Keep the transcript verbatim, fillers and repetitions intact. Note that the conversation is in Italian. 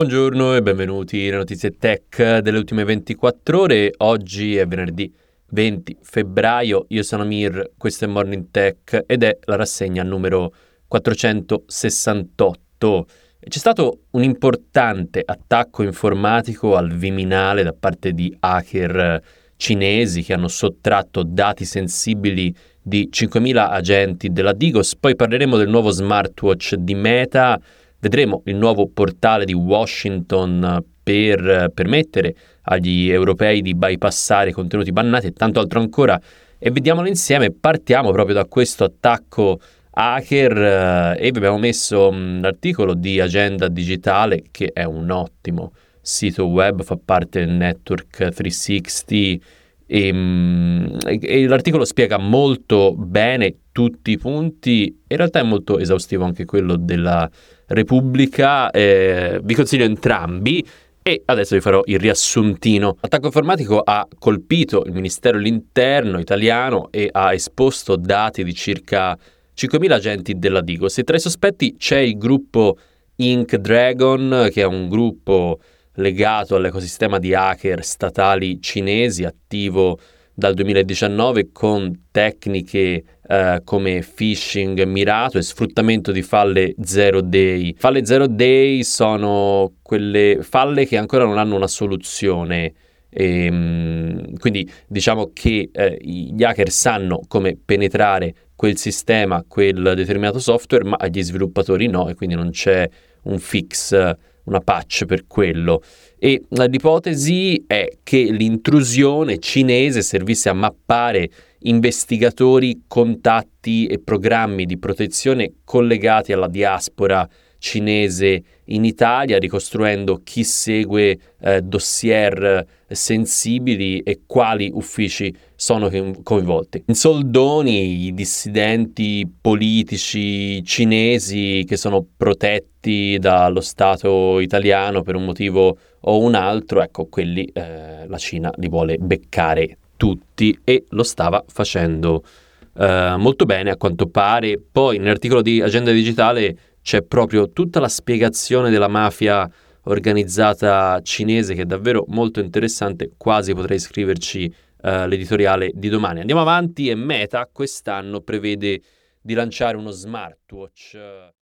Buongiorno e benvenuti alle notizie tech delle ultime ventiquattro ore. Oggi è venerdì venti febbraio, io sono Amir, questo è Morning Tech ed è la rassegna numero quattrocentosessantotto. C'è stato un importante attacco informatico al Viminale da parte di hacker cinesi che hanno sottratto dati sensibili di cinquemila agenti della Digos. Poi parleremo del nuovo smartwatch di Meta. Vedremo il nuovo portale di Washington per permettere agli europei di bypassare i contenuti bannati e tanto altro ancora, e vediamolo insieme. Partiamo proprio da questo attacco hacker eh, e vi abbiamo messo um, l'articolo di Agenda Digitale, che è un ottimo sito web, fa parte del network trecentosessanta e, um, e, e l'articolo spiega molto bene tutti i punti. In realtà è molto esaustivo anche quello della Repubblica, eh, vi consiglio entrambi e adesso vi farò il riassuntino. L'attacco informatico ha colpito il Ministero dell'Interno italiano e ha esposto dati di circa cinquemila agenti della Digos, e tra i sospetti c'è il gruppo Ink Dragon, che è un gruppo legato all'ecosistema di hacker statali cinesi, attivo dal duemiladiciannove con tecniche eh, come phishing mirato e sfruttamento di falle zero day. Falle zero day sono quelle falle che ancora non hanno una soluzione, e, mh, quindi diciamo che eh, gli hacker sanno come penetrare quel sistema, quel determinato software, ma agli sviluppatori no, e quindi non c'è un fix, una patch per quello. E l'ipotesi è che l'intrusione cinese servisse a mappare investigatori, contatti e programmi di protezione collegati alla diaspora cinese in Italia, ricostruendo chi segue eh, dossier sensibili e quali uffici sono coinvolti. In soldoni, i dissidenti politici cinesi che sono protetti dallo Stato italiano per un motivo o un altro, ecco, quelli eh, la Cina li vuole beccare tutti e lo stava facendo eh, molto bene a quanto pare. Poi nell'articolo di Agenda Digitale c'è proprio tutta la spiegazione della mafia organizzata cinese, che è davvero molto interessante, quasi potrei scriverci uh, l'editoriale di domani. Andiamo avanti. E Meta quest'anno prevede di lanciare uno smartwatch